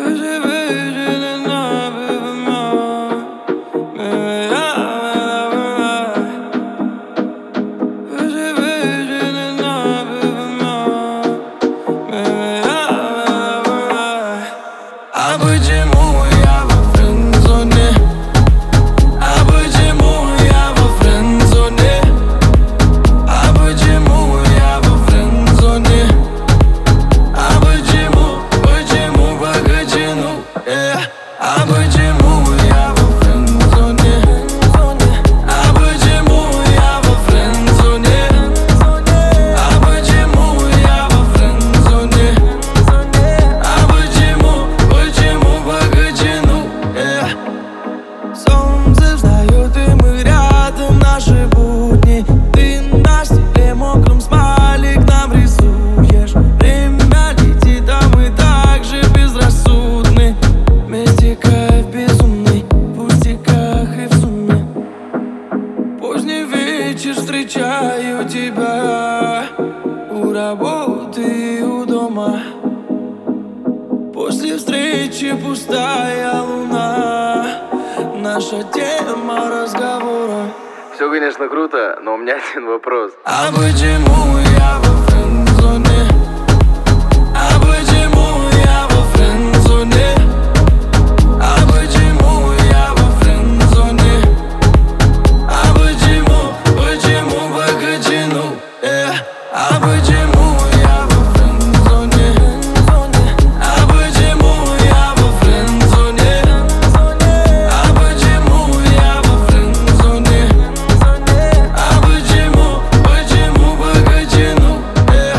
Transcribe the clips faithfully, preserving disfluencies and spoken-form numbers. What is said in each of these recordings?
А почему я во френдзоне? А почему я во френдзоне? А почему я во френдзоне? А почему, почему погоди, ну, э? А почему я во френдзоне? А почему я во френдзоне? А почему я во френдзоне? А почему, почему погоди, ну, э? Солнце встает, и мы рядом, наши будни. Ты на стекле мокрым смайлик нам рисуешь. Время летит, а мы так же безрассудны. Вместе кайф безумный, в пустяках и в сумме. Поздний вечер, встречаю тебя у работы и у дома. После встречи пустая луна, наша тема разговора. Все, конечно, круто, но у меня один вопрос. А почему я во френдзоне? А почему я во френдзоне? А почему я во френдзоне? А почему, почему погоди, ну, э? А почему я во френдзоне? А почему я во френдзоне? А почему я во френдзоне? А почему, почему погоди, ну, э?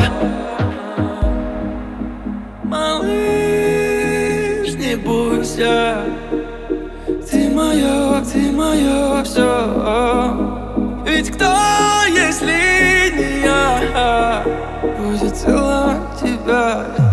Малыш, не бойся, ты моё, ты моё всё. Ведь кто, если не я, будет целовать тебя?